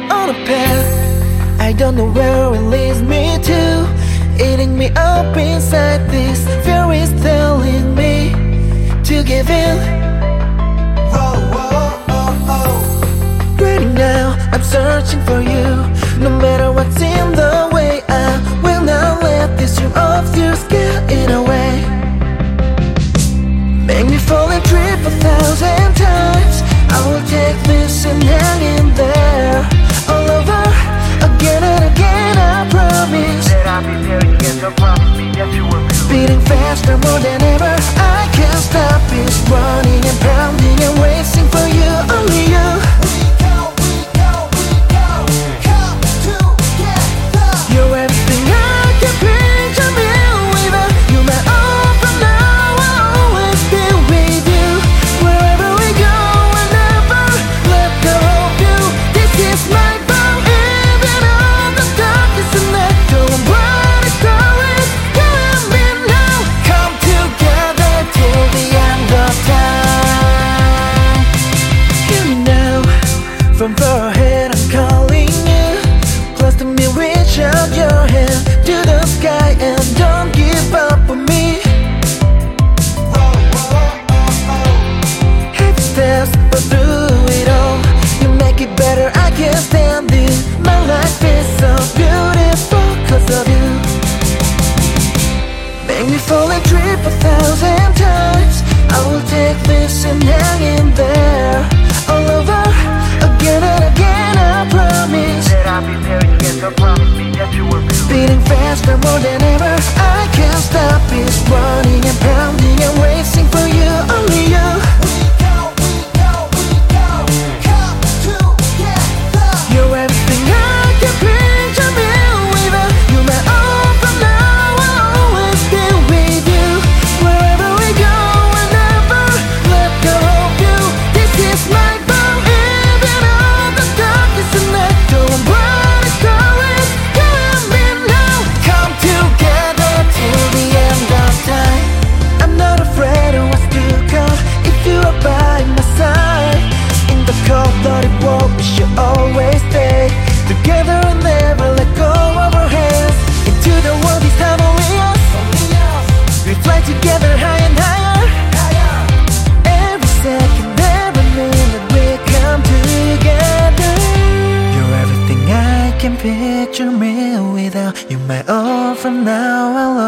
on a path I don't know where it leads me to. Eating me up inside, this fear is telling me to give in. Right now I'm searching for you. No matter what's in the way, I will not let this dream of yours get in the way. Make me fall and trip 1,000 times. I will take this and hang in there all over again and again. I promise that I'll be there again. So promise me that you will be beating faster more than ever. I can't stop, it's running and pounding and racing for you, only you. You're everything I can picture me without. You're my all from now. I'll always be with you. Wherever we go, I'll never let go of you. This is my vow, even on the darkest night. Going bright stories, you and me now. Come together till the end of time. You know, from far ahead I'm calling you. Close to me, reach out your hand to the sky and don't give up on me. Heavy steps, but through it all, you make it better, I can't stand it. My life is so beautiful cause of you. Make me fall and trip 1,000 times. I will take this and hang in there all over again and again. I promise that I'll be there again. So promise me that you will be beating faster more than ever. I can't stop, it's running and pounding and racing for you, only you. You're everything I can picture me without. You're my all from now. I'll always be with you. Wherever we go, I'll never let go of you. This is my vow, even on the darkest night. Going bright stories, you and me now. Come together till the end of time. I'm not afraid of what's to come if you are by my side. In the cold, bloody world, we should always stay together and never let go of our hands. Into the world, this time only us. We fly together high and higher. Every second, every minute, we come together. You're everything I can picture me without. You're my all from now. I'll